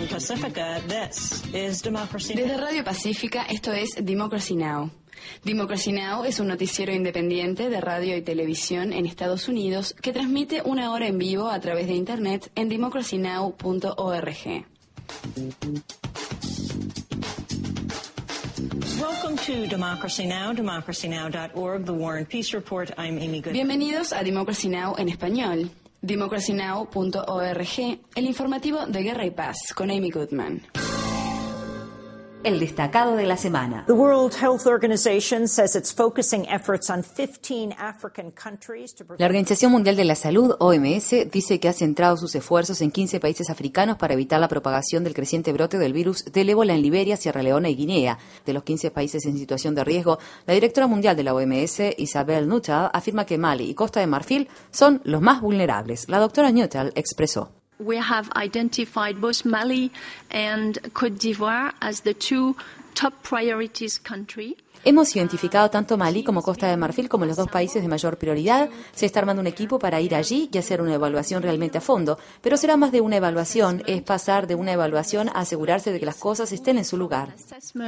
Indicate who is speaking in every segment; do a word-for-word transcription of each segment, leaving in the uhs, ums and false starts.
Speaker 1: from Pacifica, this is Democracy Now!
Speaker 2: Desde Radio Pacífica, esto es Democracy Now! Democracy Now! Es un noticiero independiente de radio y televisión en Estados Unidos que transmite una hora en vivo a través de Internet en democracy now punto org.
Speaker 1: Welcome to Democracy Now!, democracy now dot org, the War and Peace Report. I'm Amy Goodman.
Speaker 2: Bienvenidos a Democracy Now! En español. democracy now punto org, el informativo de Guerra y Paz, con Amy Goodman.
Speaker 3: El destacado de la semana.
Speaker 4: The World Health Organization says it's focusing efforts on fifteen African countries to prevent...
Speaker 3: La Organización Mundial de la Salud, O M S, dice que ha centrado sus esfuerzos en quince países africanos para evitar la propagación del creciente brote del virus del ébola en Liberia, Sierra Leona y Guinea. De los quince países en situación de riesgo, la directora mundial de la O M S, Isabel Nuttall, afirma que Mali y Costa de Marfil son los más vulnerables. La doctora Nuttall expresó:
Speaker 5: We have identified both Mali and Côte d'Ivoire as the two top priorities country.
Speaker 3: Hemos identificado tanto Malí como Costa de Marfil como los dos países de mayor prioridad. Se está armando un equipo para ir allí y hacer una evaluación realmente a fondo. Pero será más de una evaluación, es pasar de una evaluación a asegurarse de que las cosas estén en su lugar.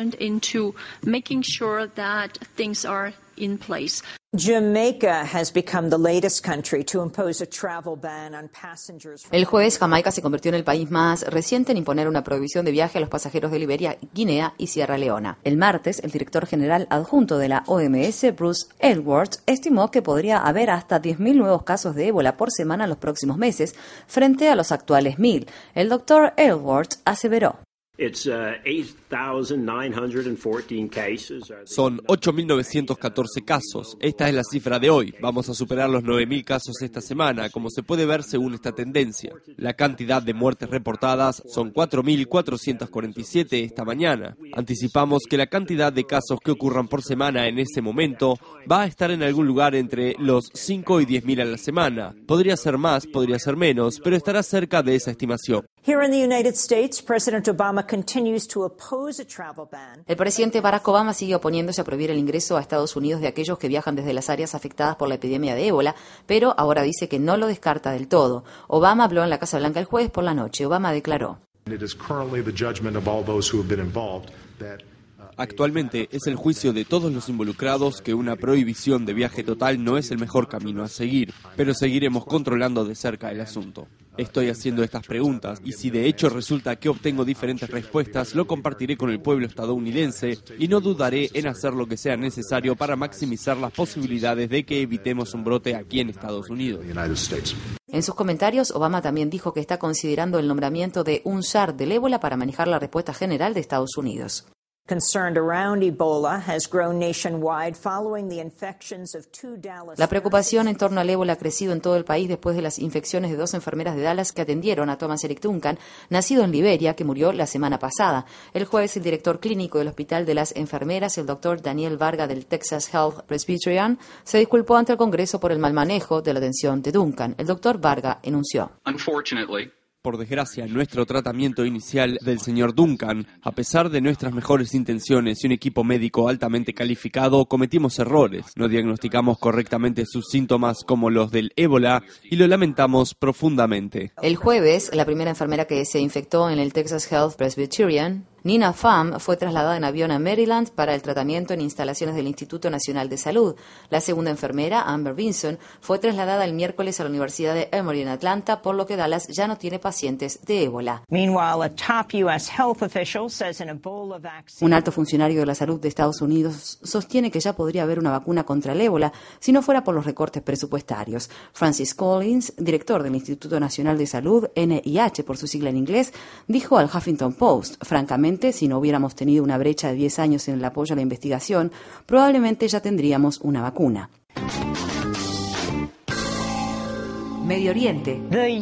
Speaker 4: Jamaica has become the latest country to impose a travel ban on passengers.
Speaker 3: El jueves, Jamaica se convirtió en el país más reciente en imponer una prohibición de viaje a los pasajeros de Liberia, Guinea y Sierra Leona. El martes, el director general adjunto de la O M S, Bruce Aylward, estimó que podría haber hasta diez mil nuevos casos de ébola por semana en los próximos meses, frente a los actuales mil. El doctor Aylward aseveró:
Speaker 6: Son ocho mil novecientos catorce casos. Esta es la cifra de hoy. Vamos a superar los nueve mil casos esta semana, como se puede ver según esta tendencia. La cantidad de muertes reportadas son cuatro mil cuatrocientos cuarenta y siete esta mañana. Anticipamos que la cantidad de casos que ocurran por semana en ese momento va a estar en algún lugar entre los cinco y diez mil a la semana. Podría ser más, podría ser menos, pero estará cerca de esa estimación.
Speaker 4: Here in the United States, President Obama continues to oppose a travel ban.
Speaker 3: El presidente Barack Obama sigue oponiéndose a prohibir el ingreso a Estados Unidos de aquellos que viajan desde las áreas afectadas por la epidemia de ébola, pero ahora dice que no lo descarta del todo. Obama habló en la Casa Blanca el jueves por la noche. Obama declaró:
Speaker 6: Actualmente es el juicio de todos los involucrados que una prohibición de viaje total no es el mejor camino a seguir, pero seguiremos controlando de cerca el asunto. Estoy haciendo estas preguntas y si de hecho resulta que obtengo diferentes respuestas, lo compartiré con el pueblo estadounidense y no dudaré en hacer lo que sea necesario para maximizar las posibilidades de que evitemos un brote aquí en Estados Unidos.
Speaker 3: En sus comentarios, Obama también dijo que está considerando el nombramiento de un zar del ébola para manejar la respuesta general de Estados Unidos. La preocupación en torno al ébola ha crecido en todo el país después de las infecciones de dos enfermeras de Dallas que atendieron a Thomas Eric Duncan, nacido en Liberia, que murió la semana pasada. El jueves, el director clínico del Hospital de las Enfermeras, el doctor Daniel Varga del Texas Health Presbyterian, se disculpó ante el Congreso por el mal manejo de la atención de Duncan. El doctor Varga enunció:
Speaker 6: Por desgracia, nuestro tratamiento inicial del señor Duncan, a pesar de nuestras mejores intenciones y un equipo médico altamente calificado, cometimos errores. No diagnosticamos correctamente sus síntomas como los del ébola y lo lamentamos profundamente.
Speaker 3: El jueves, la primera enfermera que se infectó en el Texas Health Presbyterian, Nina Pham, fue trasladada en avión a Maryland para el tratamiento en instalaciones del Instituto Nacional de Salud. La segunda enfermera, Amber Vinson, fue trasladada el miércoles a la Universidad de Emory en Atlanta, por lo que Dallas ya no tiene pacientes de ébola. Un alto funcionario de la salud de Estados Unidos sostiene que ya podría haber una vacuna contra el ébola si no fuera por los recortes presupuestarios. Francis Collins, director del Instituto Nacional de Salud, N I H por su sigla en inglés, dijo al Huffington Post: francamente, si no hubiéramos tenido una brecha de diez años en el apoyo a la investigación, probablemente ya tendríamos una vacuna. Medio Oriente.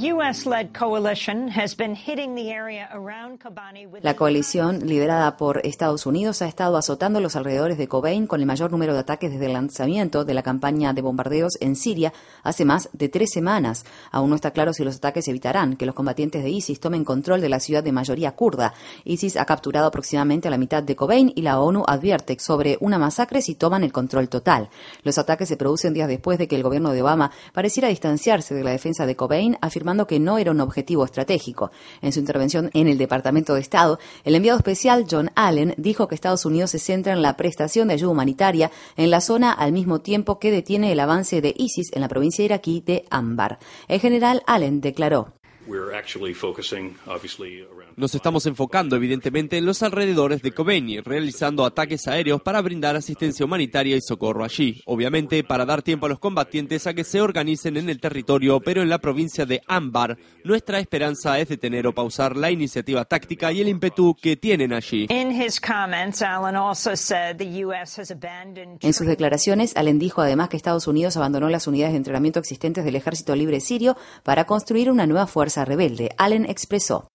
Speaker 3: La coalición, liderada por Estados Unidos, ha estado azotando los alrededores de Kobane con el mayor número de ataques desde el lanzamiento de la campaña de bombardeos en Siria hace más de tres semanas. Aún no está claro si los ataques evitarán que los combatientes de ISIS tomen control de la ciudad de mayoría kurda. ISIS ha capturado aproximadamente a la mitad de Kobane y la ONU advierte sobre una masacre si toman el control total. Los ataques se producen días después de que el gobierno de Obama pareciera distanciarse de la defensa de Kobane, afirmando que no era un objetivo estratégico. En su intervención en el Departamento de Estado, el enviado especial John Allen dijo que Estados Unidos se centra en la prestación de ayuda humanitaria en la zona al mismo tiempo que detiene el avance de ISIS en la provincia iraquí de Anbar. El general Allen declaró:
Speaker 6: Nos estamos enfocando evidentemente en los alrededores de Kobane, realizando ataques aéreos para brindar asistencia humanitaria y socorro allí. Obviamente para dar tiempo a los combatientes a que se organicen en el territorio, pero en la provincia de Anbar, nuestra esperanza es detener o pausar la iniciativa táctica y el ímpetu que tienen allí.
Speaker 3: En sus declaraciones, Allen dijo además que Estados Unidos abandonó las unidades de entrenamiento existentes del Ejército Libre Sirio para construir una nueva fuerza rebelde. Allen expresó: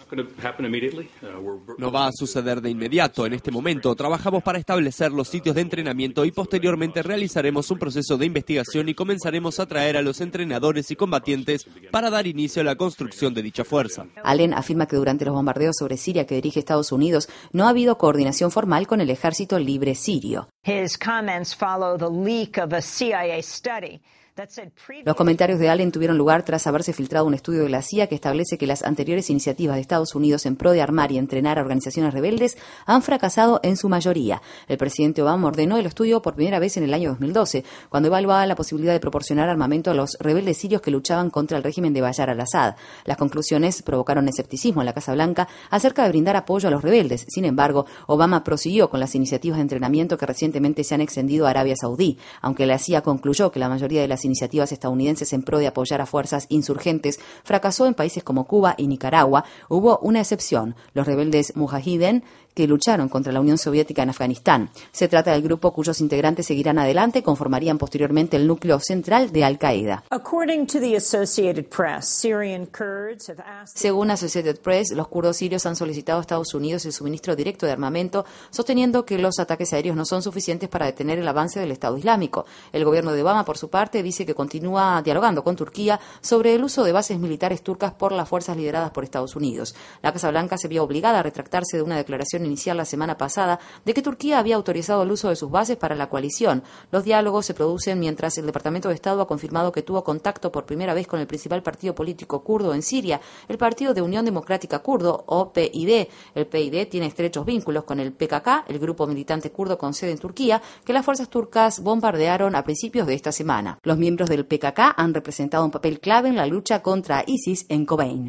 Speaker 6: No va a suceder de inmediato. En este momento trabajamos para establecer los sitios de entrenamiento y posteriormente realizaremos un proceso de investigación y comenzaremos a traer a los entrenadores y combatientes para dar inicio a la construcción de dicha fuerza.
Speaker 3: Allen afirma que durante los bombardeos sobre Siria que dirige Estados Unidos no ha habido coordinación formal con el Ejército Libre Sirio.
Speaker 4: His comments follow the leak of a C I A study.
Speaker 3: Los comentarios de Allen tuvieron lugar tras haberse filtrado un estudio de la C I A que establece que las anteriores iniciativas de Estados Unidos en pro de armar y entrenar a organizaciones rebeldes han fracasado en su mayoría. El presidente Obama ordenó el estudio por primera vez en el año dos mil doce, cuando evaluaba la posibilidad de proporcionar armamento a los rebeldes sirios que luchaban contra el régimen de Bashar al-Assad. Las conclusiones provocaron escepticismo en la Casa Blanca acerca de brindar apoyo a los rebeldes. Sin embargo, Obama prosiguió con las iniciativas de entrenamiento que recientemente se han extendido a Arabia Saudí, aunque la C I A concluyó que la mayoría de las iniciativas estadounidenses en pro de apoyar a fuerzas insurgentes fracasó en países como Cuba y Nicaragua. Hubo una excepción: los rebeldes mujahideen que lucharon contra la Unión Soviética en Afganistán. Se trata del grupo cuyos integrantes seguirán adelante y conformarían posteriormente el núcleo central de Al-Qaeda. Según Associated Press, los kurdos sirios han solicitado a Estados Unidos el suministro directo de armamento, sosteniendo que los ataques aéreos no son suficientes para detener el avance del Estado Islámico. El gobierno de Obama, por su parte, dice que continúa dialogando con Turquía sobre el uso de bases militares turcas por las fuerzas lideradas por Estados Unidos. La Casa Blanca se vio obligada a retractarse de una declaración inicial la semana pasada de que Turquía había autorizado el uso de sus bases para la coalición. Los diálogos se producen mientras el Departamento de Estado ha confirmado que tuvo contacto por primera vez con el principal partido político kurdo en Siria, el Partido de Unión Democrática Kurdo, o P I D. El P I D tiene estrechos vínculos con el P K K, el grupo militante kurdo con sede en Turquía, que las fuerzas turcas bombardearon a principios de esta semana. Los miembros del P K K han representado un papel clave en la lucha contra ISIS en Kobane.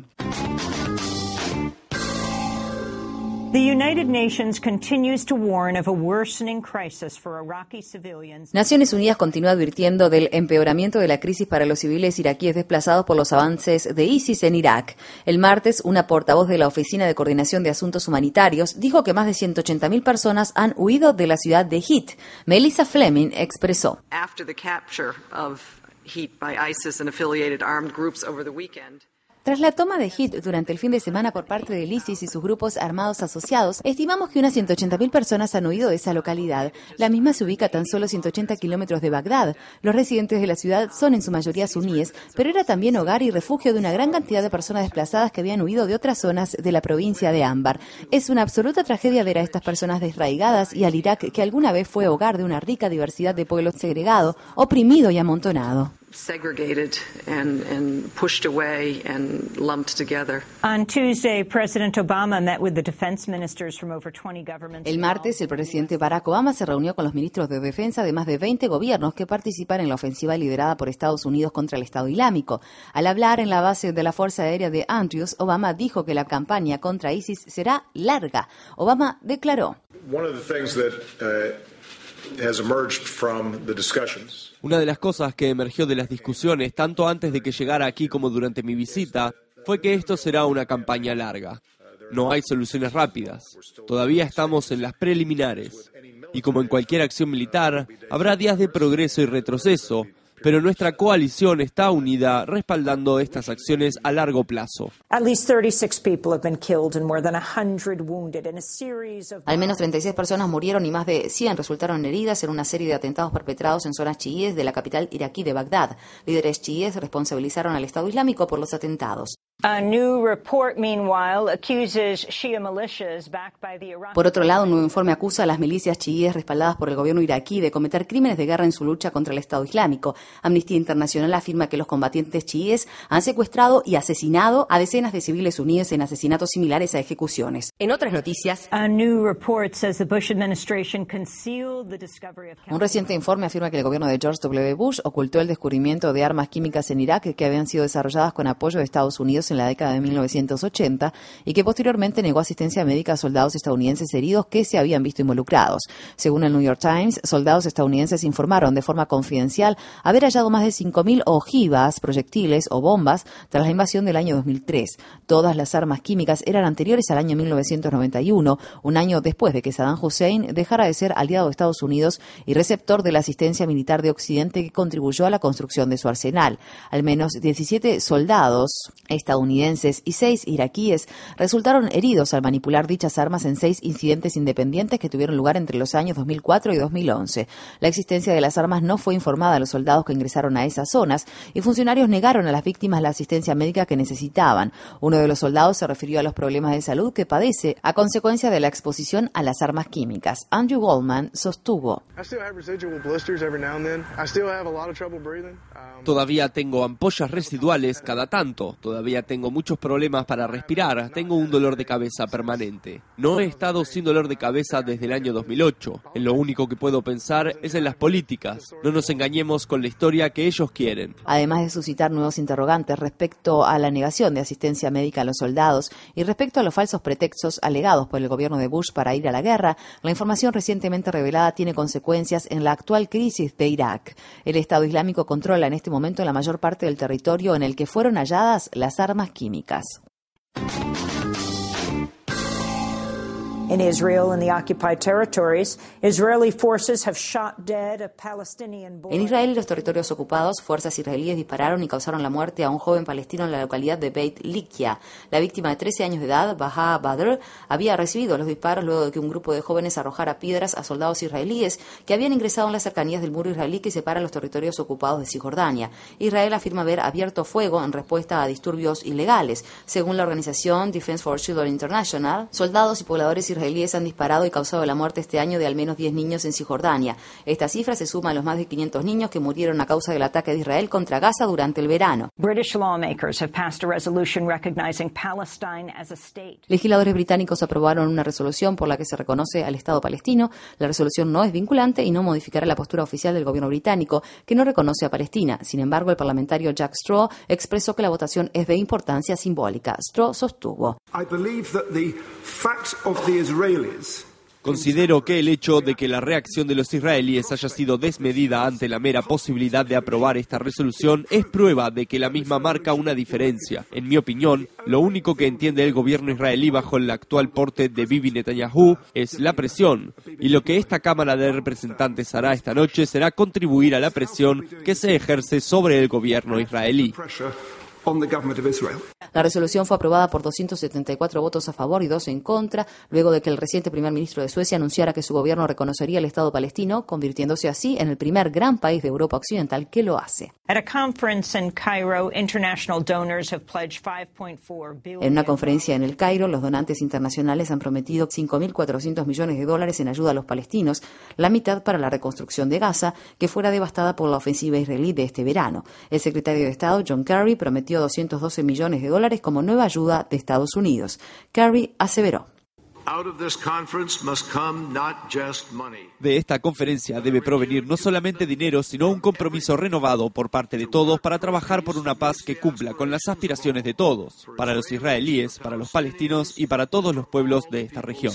Speaker 3: Naciones Unidas continúa advirtiendo del empeoramiento de la crisis para los civiles iraquíes desplazados por los avances de ISIS en Irak. El martes, una portavoz de la Oficina de Coordinación de Asuntos Humanitarios dijo que más de ciento ochenta mil personas han huido de la ciudad de Hit. Melissa Fleming expresó:
Speaker 7: After the capture of Hit by ISIS and affiliated armed groups over the weekend,
Speaker 3: Tras la toma de Hit durante el fin de semana por parte del ISIS y sus grupos armados asociados, estimamos que unas ciento ochenta mil personas han huido de esa localidad. La misma se ubica a tan solo ciento ochenta kilómetros de Bagdad. Los residentes de la ciudad son en su mayoría suníes, pero era también hogar y refugio de una gran cantidad de personas desplazadas que habían huido de otras zonas de la provincia de Anbar. Es una absoluta tragedia ver a estas personas desraigadas y al Irak que alguna vez fue hogar de una rica diversidad de pueblos segregado, oprimido y amontonado.
Speaker 7: segregated and, and pushed away and lumped together.
Speaker 4: On Tuesday, President Obama met with the defense ministers from over twenty governments.
Speaker 3: El martes, el presidente Barack Obama se reunió con los ministros de defensa de más de veinte gobiernos que participan en la ofensiva liderada por Estados Unidos contra el Estado Islámico. Al hablar en la base de la Fuerza Aérea de Andrews, Obama dijo que la campaña contra ISIS será larga. Obama declaró:
Speaker 8: One of the things that, uh, has emerged from the discussions.
Speaker 6: Una de las cosas que emergió de las discusiones, tanto antes de que llegara aquí como durante mi visita, fue que esto será una campaña larga. No hay soluciones rápidas. Todavía estamos en las preliminares. Y como en cualquier acción militar, habrá días de progreso y retroceso, pero nuestra coalición está unida respaldando estas acciones a largo plazo.
Speaker 4: Al
Speaker 3: menos treinta y seis personas murieron y más de cien resultaron heridas en una serie de atentados perpetrados en zonas chiíes de la capital iraquí de Bagdad. Líderes chiíes responsabilizaron al Estado Islámico por los atentados. Por otro lado, un nuevo informe acusa a las milicias chiíes respaldadas por el gobierno iraquí de cometer crímenes de guerra en su lucha contra el Estado Islámico. Amnistía Internacional afirma que los combatientes chiíes han secuestrado y asesinado a decenas de civiles unidos en asesinatos similares a ejecuciones.
Speaker 9: En otras noticias,
Speaker 3: un reciente informe afirma que el gobierno de George doble u. Bush ocultó el descubrimiento de armas químicas en Irak que habían sido desarrolladas con apoyo de Estados Unidos en la década de mil novecientos ochenta y que posteriormente negó asistencia médica a soldados estadounidenses heridos que se habían visto involucrados. Según el New York Times, soldados estadounidenses informaron de forma confidencial haber hallado más de cinco mil ojivas, proyectiles o bombas tras la invasión del año dos mil tres. Todas las armas químicas eran anteriores al año mil novecientos noventa y uno, un año después de que Saddam Hussein dejara de ser aliado de Estados Unidos y receptor de la asistencia militar de Occidente que contribuyó a la construcción de su arsenal. Al menos diecisiete soldados estadounidenses y seis iraquíes resultaron heridos al manipular dichas armas en seis incidentes independientes que tuvieron lugar entre los años dos mil cuatro y dos mil once. La existencia de las armas no fue informada a los soldados que ingresaron a esas zonas y funcionarios negaron a las víctimas la asistencia médica que necesitaban. Uno de los soldados se refirió a los problemas de salud que padece a consecuencia de la exposición a las armas químicas. Andrew Goldman sostuvo:
Speaker 6: Todavía tengo ampollas residuales cada tanto, todavía tengo muchos problemas para respirar, tengo un dolor de cabeza permanente. No he estado sin dolor de cabeza desde el año dos mil ocho. En lo único que puedo pensar es en las políticas. No nos engañemos con la historia que ellos quieren.
Speaker 3: Además de suscitar nuevos interrogantes respecto a la negación de asistencia médica a los soldados y respecto a los falsos pretextos alegados por el gobierno de Bush para ir a la guerra, la información recientemente revelada tiene consecuencias en la actual crisis de Irak. El Estado Islámico controla en este momento la mayor parte del territorio en el que fueron halladas las armas químicas.
Speaker 4: In Israel and the occupied territories, Israeli forces have shot dead a Palestinian boy.
Speaker 3: En Israel y los territorios ocupados, fuerzas israelíes dispararon y causaron la muerte a un joven palestino en la localidad de Beit Likia. La víctima de trece años de edad, Baha Badr, había recibido los disparos luego de que un grupo de jóvenes arrojara piedras a soldados israelíes que habían ingresado en las cercanías del muro israelí que separa los territorios ocupados de Cisjordania. Israel afirma haber abierto fuego en respuesta a disturbios ilegales. Según la organización Defense for Children International, soldados y pobladores israelíes han disparado y causado la muerte este año de al menos diez niños en Cisjordania. Esta cifra se suma a los más de quinientos niños que murieron a causa del ataque de Israel contra Gaza durante el verano. Legisladores británicos aprobaron una resolución por la que se reconoce al Estado palestino. La resolución no es vinculante y no modificará la postura oficial del gobierno británico, que no reconoce a Palestina. Sin embargo, el parlamentario Jack Straw expresó que la votación es de importancia simbólica. Straw sostuvo:
Speaker 6: Considero que el hecho de que la reacción de los israelíes haya sido desmedida ante la mera posibilidad de aprobar esta resolución es prueba de que la misma marca una diferencia. En mi opinión, lo único que entiende el gobierno israelí bajo el actual porte de Bibi Netanyahu es la presión. Y lo que esta Cámara de Representantes hará esta noche será contribuir a la presión que se ejerce sobre el gobierno israelí.
Speaker 3: La resolución fue aprobada por doscientos setenta y cuatro votos a favor y dos en contra, luego de que el reciente primer ministro de Suecia anunciara que su gobierno reconocería el Estado palestino, convirtiéndose así en el primer gran país de Europa Occidental que lo hace. En una conferencia en el Cairo, los donantes internacionales han prometido cinco mil cuatrocientos millones de dólares en ayuda a los palestinos, la mitad para la reconstrucción de Gaza, que fuera devastada por la ofensiva israelí de este verano. El secretario de Estado, John Kerry, prometió doscientos doce millones de dólares como nueva ayuda de Estados Unidos. Kerry aseveró:
Speaker 6: De esta conferencia debe provenir no solamente dinero, sino un compromiso renovado por parte de todos para trabajar por una paz que cumpla con las aspiraciones de todos, para los israelíes, para los palestinos y para todos los pueblos de esta región.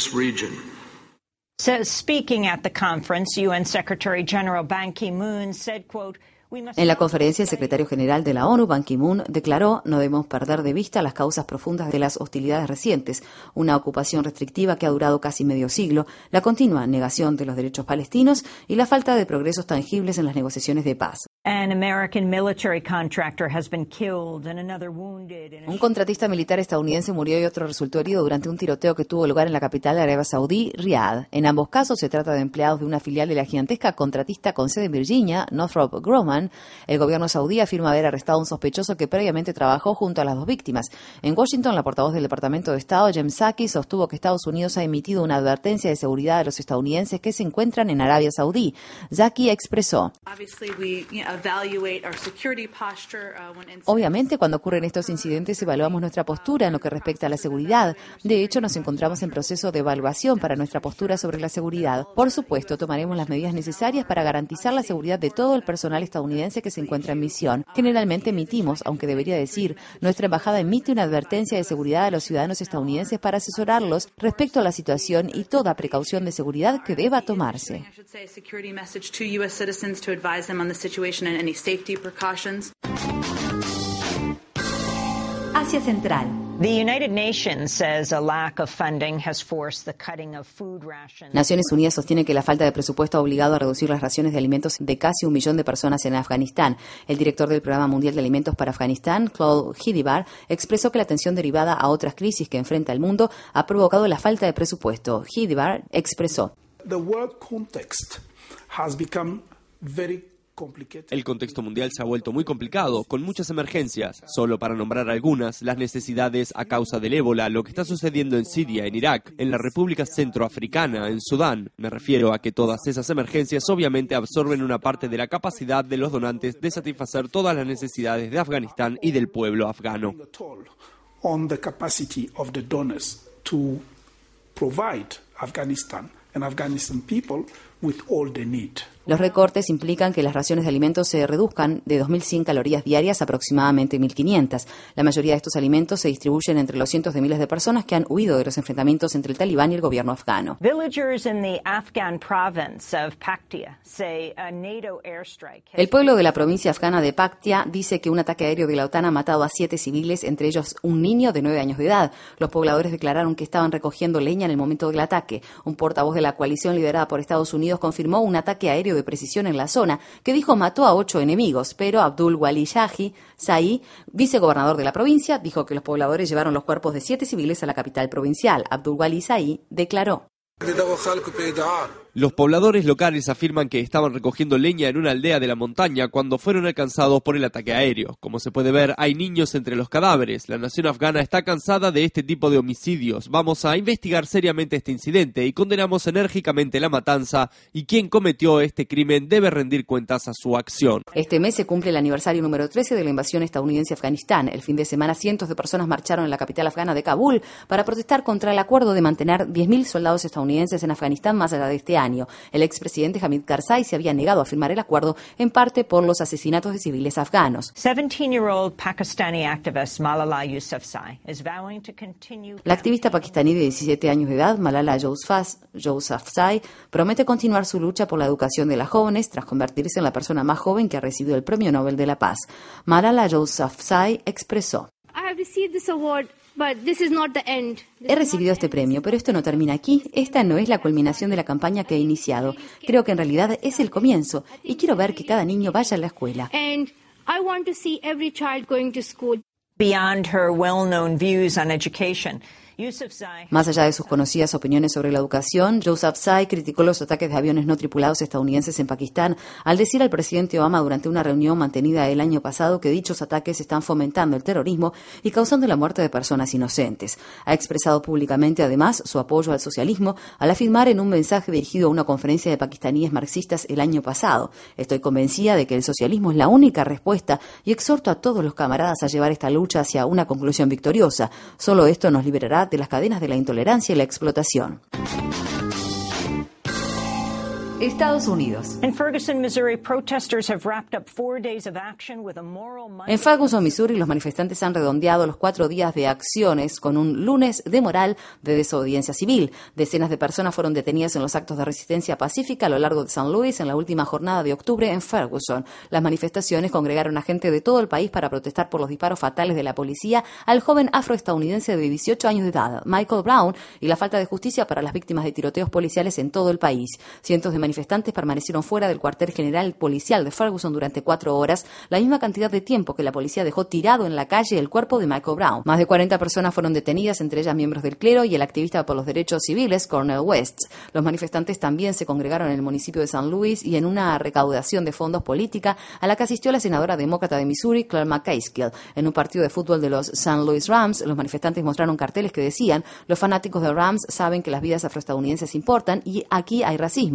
Speaker 4: So, speaking at the conference, U N Secretary General Ban Ki-moon said, quote,
Speaker 3: En la conferencia, el secretario general de la ONU, Ban Ki-moon, declaró: no debemos perder de vista las causas profundas de las hostilidades recientes, una ocupación restrictiva que ha durado casi medio siglo, la continua negación de los derechos palestinos y la falta de progresos tangibles en las negociaciones de paz. Un contratista militar estadounidense murió y otro resultó herido durante un tiroteo que tuvo lugar en la capital de Arabia Saudí, Riad. En ambos casos se trata de empleados de una filial de la gigantesca contratista con sede en Virginia, Northrop Grumman. El gobierno saudí afirma haber arrestado a un sospechoso que previamente trabajó junto a las dos víctimas. En Washington, la portavoz del Departamento de Estado, Jen Psaki, sostuvo que Estados Unidos ha emitido una advertencia de seguridad a los estadounidenses que se encuentran en Arabia Saudí. Psaki expresó: Obviamente, cuando ocurren estos incidentes, evaluamos nuestra postura en lo que respecta a la seguridad. De hecho, nos encontramos en proceso de evaluación para nuestra postura sobre la seguridad. Por supuesto, tomaremos las medidas necesarias para garantizar la seguridad de todo el personal estadounidense que se encuentra en misión. Generalmente emitimos, aunque debería decir, nuestra embajada emite una advertencia de seguridad a los ciudadanos estadounidenses para asesorarlos respecto a la situación y toda precaución de seguridad que deba tomarse.
Speaker 9: Asia Central.
Speaker 3: Naciones Unidas sostiene que la falta de presupuesto ha obligado a reducir las raciones de alimentos de casi un millón de personas en Afganistán. El director del Programa Mundial de Alimentos para Afganistán, Claude Hidibar, expresó que la tensión derivada a otras crisis que enfrenta el mundo ha provocado la falta de presupuesto. Hidibar expresó:
Speaker 10: The world context has become very
Speaker 6: El contexto mundial se ha vuelto muy complicado, con muchas emergencias. Solo para nombrar algunas, las necesidades a causa del ébola, lo que está sucediendo en Siria, en Irak, en la República Centroafricana, en Sudán. Me refiero a que todas esas emergencias obviamente absorben una parte de la capacidad de los donantes de satisfacer todas las necesidades de Afganistán y del pueblo afgano.
Speaker 10: On the capacity of the donors to provide Afghanistan and Afghanistan people with all they need.
Speaker 3: Los recortes implican que las raciones de alimentos se reduzcan de dos mil cien calorías diarias a aproximadamente mil quinientas. La mayoría de estos alimentos se distribuyen entre los cientos de miles de personas que han huido de los enfrentamientos entre el talibán y el gobierno afgano. El pueblo de la provincia afgana de Paktia dice que un ataque aéreo de la OTAN ha matado a siete civiles, entre ellos un niño de nueve años de edad. Los pobladores declararon que estaban recogiendo leña en el momento del ataque. Un portavoz de la coalición liderada por Estados Unidos confirmó un ataque aéreo de precisión en la zona, que dijo mató a ocho enemigos, pero Abdul Wali Shahi Sai, vicegobernador de la provincia, dijo que los pobladores llevaron los cuerpos de siete civiles a la capital provincial. Abdul Wali Sai declaró:
Speaker 6: Los pobladores locales afirman que estaban recogiendo leña en una aldea de la montaña cuando fueron alcanzados por el ataque aéreo. Como se puede ver, hay niños entre los cadáveres. La nación afgana está cansada de este tipo de homicidios. Vamos a investigar seriamente este incidente y condenamos enérgicamente la matanza, y quien cometió este crimen debe rendir cuentas a su acción.
Speaker 3: Este mes se cumple el aniversario número trece de la invasión estadounidense a Afganistán. El fin de semana, cientos de personas marcharon en la capital afgana de Kabul para protestar contra el acuerdo de mantener diez mil soldados estadounidenses en Afganistán más allá de este año. Año. El expresidente Hamid Karzai se había negado a firmar el acuerdo, en parte por los asesinatos de civiles afganos. La activista pakistaní de diecisiete años de edad, Malala Yousafzai, promete continuar su lucha por la educación de las jóvenes tras convertirse en la persona más joven que ha recibido el Premio Nobel de la Paz. Malala Yousafzai expresó: He recibido este premio, pero esto no termina aquí. Esta no es la culminación de la campaña que he iniciado. Creo que en realidad es el comienzo y quiero ver que cada niño vaya a la escuela.
Speaker 4: Beyond her well-known views on education,
Speaker 3: Más allá de sus conocidas opiniones sobre la educación, Yousafzai criticó los ataques de aviones no tripulados estadounidenses en Pakistán al decir al presidente Obama durante una reunión mantenida el año pasado que dichos ataques están fomentando el terrorismo y causando la muerte de personas inocentes. Ha expresado públicamente además su apoyo al socialismo al afirmar en un mensaje dirigido a una conferencia de pakistaníes marxistas el año pasado: Estoy convencida de que el socialismo es la única respuesta y exhorto a todos los camaradas a llevar esta lucha hacia una conclusión victoriosa. Solo esto nos liberará de las cadenas de la intolerancia y la explotación.
Speaker 9: Estados Unidos.
Speaker 4: In Ferguson, Missouri, protesters have wrapped up four days of action with a moral
Speaker 3: En Ferguson, Missouri, los manifestantes han redondeado los cuatro días de acciones con un lunes de moral de desobediencia civil. Decenas de personas fueron detenidas en los actos de resistencia pacífica a lo largo de San Luis en la última jornada de octubre en Ferguson. Las manifestaciones congregaron a gente de todo el país para protestar por los disparos fatales de la policía al joven afroestadounidense de dieciocho años de edad, Michael Brown, y la falta de justicia para las víctimas de tiroteos policiales en todo el país. Cientos de manifestantes permanecieron fuera del cuartel general policial de Ferguson durante cuatro horas, la misma cantidad de tiempo que la policía dejó tirado en la calle el cuerpo de Michael Brown. Más de cuarenta personas fueron detenidas, entre ellas miembros del clero y el activista por los derechos civiles Cornel West. Los manifestantes también se congregaron en el municipio de San Luis y en una recaudación de fondos política a la que asistió la senadora demócrata de Missouri, Claire McCaskill. En un partido de fútbol de los Saint Louis Rams, los manifestantes mostraron carteles que decían: los fanáticos de Rams saben que las vidas afroestadounidenses importan y aquí hay racismo. Los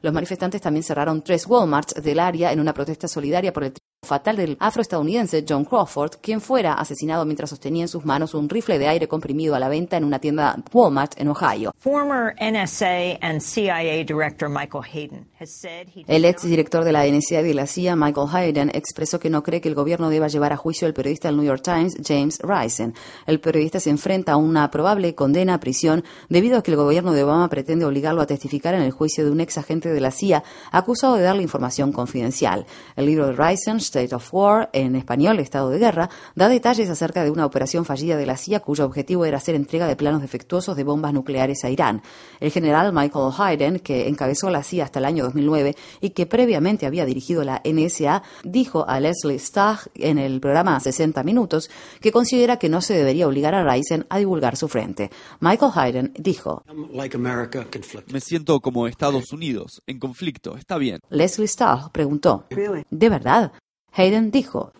Speaker 3: Los manifestantes también cerraron tres Walmarts del área en una protesta solidaria por el triunfo fatal del afroestadounidense John Crawford, quien fuera asesinado mientras sostenía en sus manos un rifle de aire comprimido a la venta en una tienda Walmart en Ohio.
Speaker 4: Former N S A and C I A Director Michael Hayden has said he
Speaker 3: El ex director de la N S A y de la C I A, Michael Hayden, expresó que no cree que el gobierno deba llevar a juicio al periodista del New York Times, James Risen. El periodista se enfrenta a una probable condena a prisión debido a que el gobierno de Obama pretende obligarlo a testificar en el juicio de un ex agente de la C I A acusado de darle información confidencial. El libro de Risen, State of War, en español, Estado de Guerra, da detalles acerca de una operación fallida de la C I A cuyo objetivo era hacer entrega de planos defectuosos de bombas nucleares a Irán. El general Michael Hayden, que encabezó la C I A hasta el año dos mil nueve y que previamente había dirigido la N S A, dijo a Leslie Stagg en el programa sesenta minutos que considera que no se debería obligar a Risen a divulgar su frente. Michael Hayden dijo:
Speaker 6: Me siento como Estados Unidos, en conflicto, está bien.
Speaker 3: Leslie Stagg preguntó: ¿de verdad? Hayden dijo: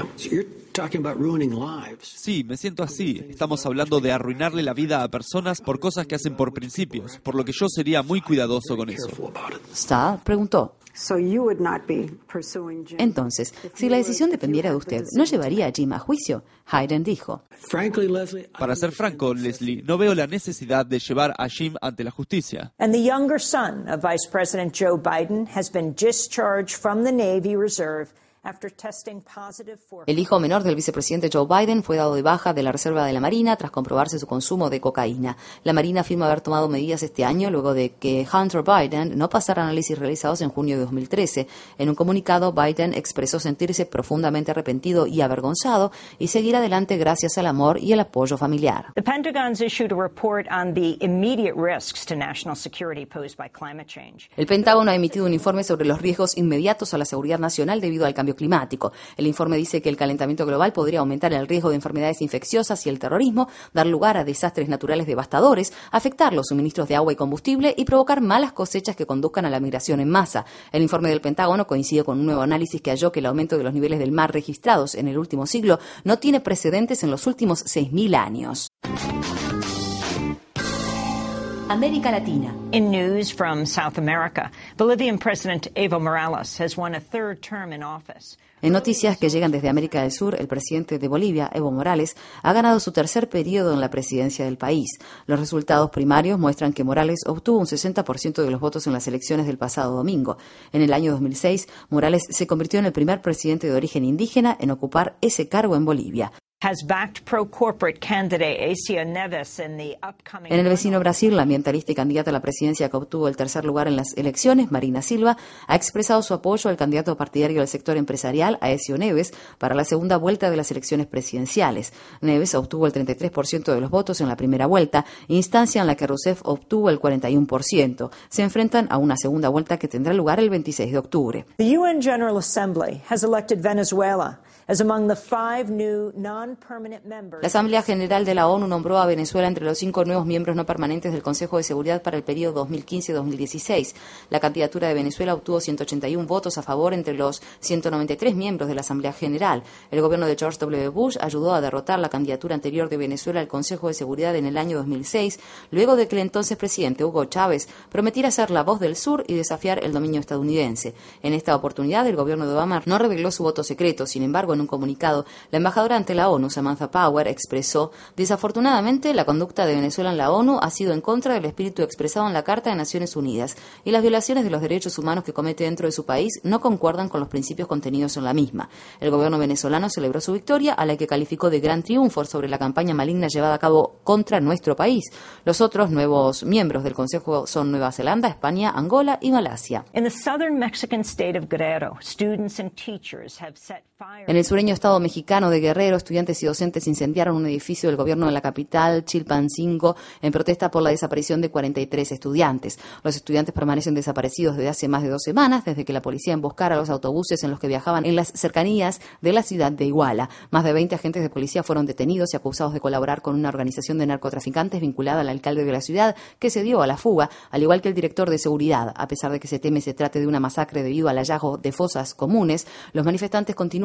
Speaker 6: Sí, me siento así. Estamos hablando de arruinarle la vida a personas por cosas que hacen por principios, por lo que yo sería muy cuidadoso con eso.
Speaker 3: Stagg preguntó: Entonces, si la decisión dependiera de usted, ¿no llevaría a Jim a juicio? Hayden dijo:
Speaker 6: Para ser franco, Leslie, no veo la necesidad de llevar a Jim ante la justicia.
Speaker 4: And the younger son of Vice President Joe Biden has been discharged from the Navy Reserve.
Speaker 3: El hijo menor del vicepresidente Joe Biden fue dado de baja de la Reserva de la Marina tras comprobarse su consumo de cocaína. La Marina afirma haber tomado medidas este año luego de que Hunter Biden no pasara análisis realizados en junio de dos mil trece. En un comunicado, Biden expresó sentirse profundamente arrepentido y avergonzado y seguir adelante gracias al amor y el apoyo familiar.
Speaker 4: The Pentagon's issued a report on the immediate risks to national security posed by climate change.
Speaker 3: El Pentágono ha emitido un informe sobre los riesgos inmediatos a la seguridad nacional debido al cambio climático. El informe dice que el calentamiento global podría aumentar el riesgo de enfermedades infecciosas y el terrorismo, dar lugar a desastres naturales devastadores, afectar los suministros de agua y combustible y provocar malas cosechas que conduzcan a la migración en masa. El informe del Pentágono coincide con un nuevo análisis que halló que el aumento de los niveles del mar registrados en el último siglo no tiene precedentes en los últimos seis mil años.
Speaker 9: América Latina.
Speaker 4: In news from South America, Bolivian President Evo Morales has won a third term in office.
Speaker 3: En noticias que llegan desde América del Sur, el presidente de Bolivia, Evo Morales, ha ganado su tercer periodo en la presidencia del país. Los resultados primarios muestran que Morales obtuvo un sesenta por ciento de los votos en las elecciones del pasado domingo. En el año dos mil seis, Morales se convirtió en el primer presidente de origen indígena en ocupar ese cargo en Bolivia. En el vecino Brasil, la ambientalista y candidata a la presidencia que obtuvo el tercer lugar en las elecciones, Marina Silva, ha expresado su apoyo al candidato partidario del sector empresarial, Aécio Neves, para la segunda vuelta de las elecciones presidenciales. Neves obtuvo el treinta y tres por ciento de los votos en la primera vuelta, instancia en la que Rousseff obtuvo el cuarenta y uno por ciento. Se enfrentan a una segunda vuelta que tendrá lugar el veintiséis de octubre.
Speaker 4: The U N General Assembly has elected Venezuela as among the five new non-permanent members.
Speaker 3: La Asamblea General de la ONU nombró a Venezuela entre los cinco nuevos miembros no permanentes del Consejo de Seguridad para el periodo dos mil quince a dos mil dieciséis. La candidatura de Venezuela obtuvo ciento ochenta y uno votos a favor entre los ciento noventa y tres miembros de la Asamblea General. El gobierno de George W. Bush ayudó a derrotar la candidatura anterior de Venezuela al Consejo de Seguridad en el año dos mil seis, luego de que el entonces presidente Hugo Chávez prometiera ser la voz del sur y desafiar el dominio estadounidense. En esta oportunidad, el gobierno de Obama no reveló su voto secreto. Sin embargo, en un comunicado, la embajadora ante la ONU, Samantha Power, expresó: desafortunadamente, la conducta de Venezuela en la ONU ha sido en contra del espíritu expresado en la Carta de Naciones Unidas y las violaciones de los derechos humanos que comete dentro de su país no concuerdan con los principios contenidos en la misma. El gobierno venezolano celebró su victoria, a la que calificó de gran triunfo sobre la campaña maligna llevada a cabo contra nuestro país. Los otros nuevos miembros del Consejo son Nueva Zelanda, España, Angola y Malasia.
Speaker 4: In the southern Mexican state of Guerrero, students and teachers have set fire.
Speaker 3: En el sureño estado mexicano de Guerrero, estudiantes y docentes incendiaron un edificio del gobierno de la capital, Chilpancingo, en protesta por la desaparición de cuarenta y tres estudiantes. Los estudiantes permanecen desaparecidos desde hace más de dos semanas, desde que la policía emboscara los autobuses en los que viajaban en las cercanías de la ciudad de Iguala. Más de veinte agentes de policía fueron detenidos y acusados de colaborar con una organización de narcotraficantes vinculada al alcalde de la ciudad, que se dio a la fuga, al igual que el director de seguridad. A pesar de que se teme se trate de una masacre debido al hallazgo de fosas comunes, los manifestantes continúan exigiendo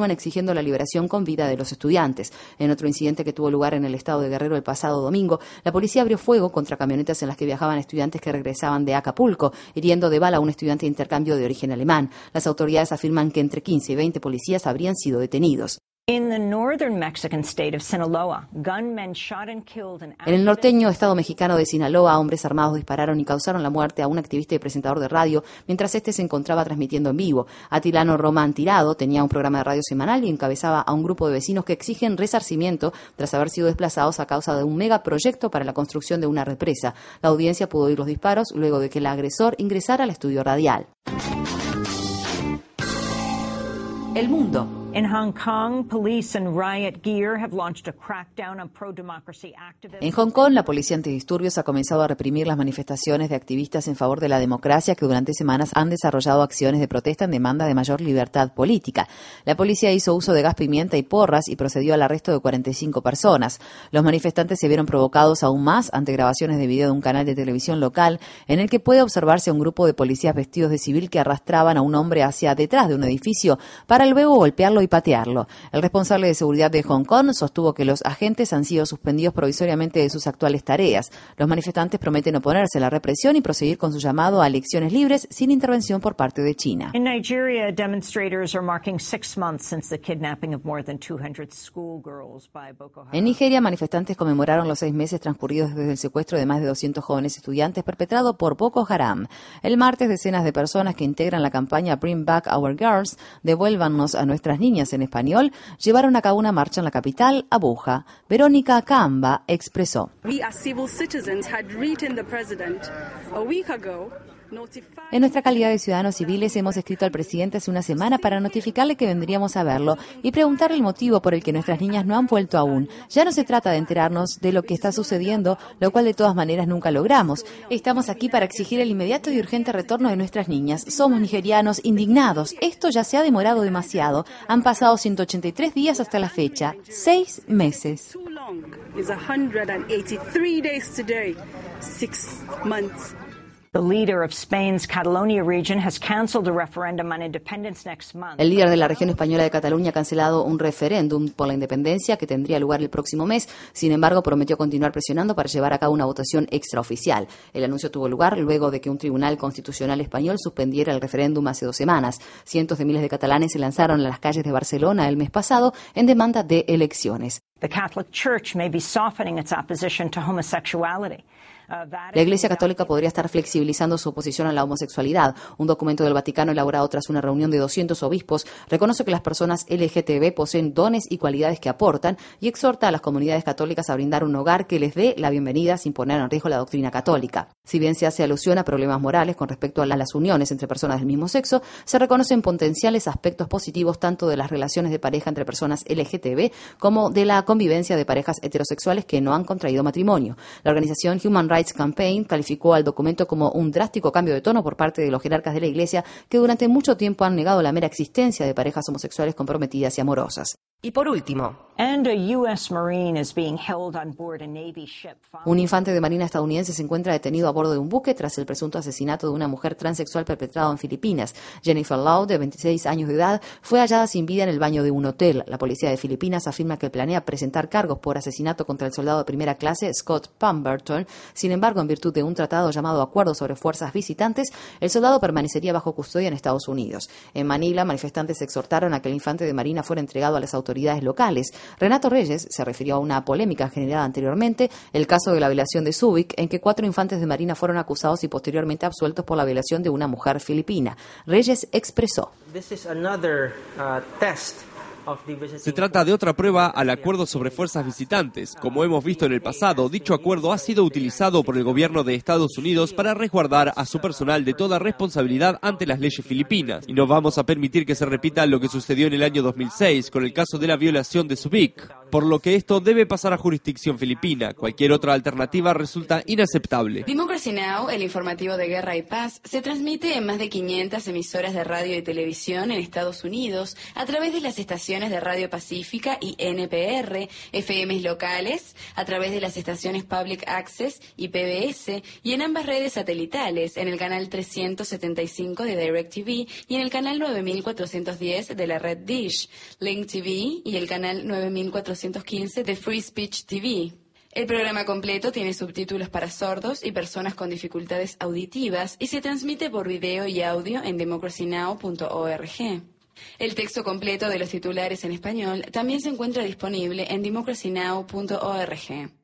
Speaker 3: permitiendo la liberación con vida de los estudiantes. En otro incidente que tuvo lugar en el estado de Guerrero el pasado domingo, la policía abrió fuego contra camionetas en las que viajaban estudiantes que regresaban de Acapulco, hiriendo de bala a un estudiante de intercambio de origen alemán. Las autoridades afirman que entre quince y veinte policías habrían sido detenidos.
Speaker 4: In the northern Mexican state of Sinaloa, gunmen shot and killed an
Speaker 3: En el norteño estado mexicano de Sinaloa, hombres armados dispararon y causaron la muerte a un activista y presentador de radio mientras este se encontraba transmitiendo en vivo. Atilano Román Tirado tenía un programa de radio semanal y encabezaba a un grupo de vecinos que exigen resarcimiento tras haber sido desplazados a causa de un megaproyecto para la construcción de una represa. La audiencia pudo oír los disparos luego de que el agresor ingresara al estudio radial.
Speaker 9: El mundo.
Speaker 4: In Hong Kong, police and riot gear have launched a crackdown on pro-democracy activists.
Speaker 3: En Hong Kong, la policía antidisturbios ha comenzado a reprimir las manifestaciones de activistas en favor de la democracia que durante semanas han desarrollado acciones de protesta en demanda de mayor libertad política. La policía hizo uso de gas pimienta y porras y procedió al arresto de cuarenta y cinco personas. Los manifestantes se vieron provocados aún más ante grabaciones de video de un canal de televisión local en el que puede observarse a un grupo de policías vestidos de civil que arrastraban a un hombre hacia detrás de un edificio para luego golpearlo y patearlo. El responsable de seguridad de Hong Kong sostuvo que los agentes han sido suspendidos provisoriamente de sus actuales tareas. Los manifestantes prometen oponerse a la represión y proseguir con su llamado a elecciones libres sin intervención por parte de China.
Speaker 4: In Nigeria, demonstrators are marking six months since the kidnapping of more than two hundred schoolgirls by Boko Haram.
Speaker 3: En Nigeria, manifestantes conmemoraron los seis meses transcurridos desde el secuestro de más de doscientos jóvenes estudiantes perpetrado por Boko Haram. El martes, decenas de personas que integran la campaña Bring Back Our Girls, devuélvannos a nuestras niñas en español, llevaron a cabo una marcha en la capital, Abuja. Verónica Camba expresó:
Speaker 11: We as civil citizens had written the president a week ago.
Speaker 3: En nuestra calidad de ciudadanos civiles hemos escrito al presidente hace una semana para notificarle que vendríamos a verlo y preguntarle el motivo por el que nuestras niñas no han vuelto aún. Ya no se trata de enterarnos de lo que está sucediendo, lo cual de todas maneras nunca logramos. Estamos aquí para exigir el inmediato y urgente retorno de nuestras niñas. Somos nigerianos indignados. Esto ya se ha demorado demasiado. Han pasado ciento ochenta y tres días hasta la fecha. Seis meses.
Speaker 4: The leader of Spain's Catalonia region has canceled a referendum on independence next month.
Speaker 3: El líder de la región española de Cataluña ha cancelado un referéndum por la independencia que tendría lugar el próximo mes. Sin embargo, prometió continuar presionando para llevar a cabo una votación extraoficial. El anuncio tuvo lugar luego de que un tribunal constitucional español suspendiera el referéndum hace dos semanas. Cientos de miles de catalanes se lanzaron a las calles de Barcelona el mes pasado en demanda de elecciones.
Speaker 4: The Catholic Church may be softening its opposition to homosexuality.
Speaker 3: La Iglesia Católica podría estar flexibilizando su oposición a la homosexualidad. Un documento del Vaticano elaborado tras una reunión de doscientos obispos reconoce que las personas L G T B poseen dones y cualidades que aportan y exhorta a las comunidades católicas a brindar un hogar que les dé la bienvenida sin poner en riesgo la doctrina católica. Si bien se hace alusión a problemas morales con respecto a las uniones entre personas del mismo sexo, se reconocen potenciales aspectos positivos tanto de las relaciones de pareja entre personas L G T B como de la convivencia de parejas heterosexuales que no han contraído matrimonio. La organización Human Rights Campaign calificó al documento como un drástico cambio de tono por parte de los jerarcas de la Iglesia que durante mucho tiempo han negado la mera existencia de parejas homosexuales comprometidas y amorosas.
Speaker 9: Y por último,
Speaker 3: un infante de marina estadounidense se encuentra detenido a bordo de un buque tras el presunto asesinato de una mujer transexual perpetrado en Filipinas. Jennifer Lau, de veintiséis años de edad, fue hallada sin vida en el baño de un hotel. La policía de Filipinas afirma que planea presentar cargos por asesinato contra el soldado de primera clase Scott Pemberton. Sin embargo, en virtud de un tratado llamado Acuerdo sobre Fuerzas Visitantes, el soldado permanecería bajo custodia en Estados Unidos. En Manila, manifestantes exhortaron a que el infante de marina fuera entregado a las autoridades locales. Renato Reyes se refirió a una polémica generada anteriormente, el caso de la violación de Subic, en que cuatro infantes de marina fueron acusados y posteriormente absueltos por la violación de una mujer filipina. Reyes expresó:
Speaker 12: This is another, uh, test.
Speaker 6: Se trata de otra prueba al acuerdo sobre fuerzas visitantes. Como hemos visto en el pasado, dicho acuerdo ha sido utilizado por el gobierno de Estados Unidos para resguardar a su personal de toda responsabilidad ante las leyes filipinas. Y no vamos a permitir que se repita lo que sucedió en el año dos mil seis con el caso de la violación de Subic. por lo que esto debe pasar a jurisdicción filipina. Cualquier otra alternativa resulta inaceptable.
Speaker 2: Democracy Now!, el informativo de Guerra y Paz, se transmite en más de quinientas emisoras de radio y televisión en Estados Unidos a través de las estaciones de Radio Pacífica y N P R, F Ms locales, a través de las estaciones Public Access y P B S, y en ambas redes satelitales, en el canal trescientos setenta y cinco de DirecTV y en el canal nueve mil cuatrocientos diez de la red Dish, Link T V y el canal nueve mil cuatrocientos quince de Free Speech T V. El programa completo tiene subtítulos para sordos y personas con dificultades auditivas y se transmite por video y audio en democracy now punto org. El texto completo de los titulares en español también se encuentra disponible en democracy now punto org.